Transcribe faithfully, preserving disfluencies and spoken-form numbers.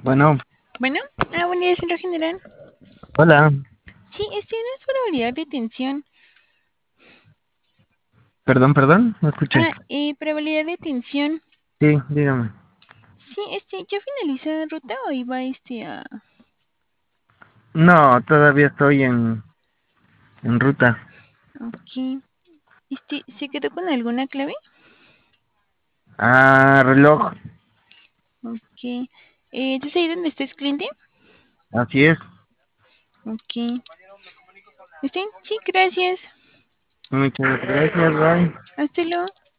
Bueno, Bueno, ah, buen día, centro general. hola, Sí, este no es probabilidad de tensión. perdón, perdón, no escuché. Ah, eh, probabilidad de tensión. Sí, dígame. Sí, este, ¿ya finaliza ruta o iba este a...? No, todavía estoy en, en ruta. Ok. Este, ¿se quedó con alguna clave? Ah, reloj, Ok. Eh, ¿entonces ahí donde está el cliente? así es. Ok. ¿Este? Sí, gracias. Muchas gracias, bye. Hasta luego.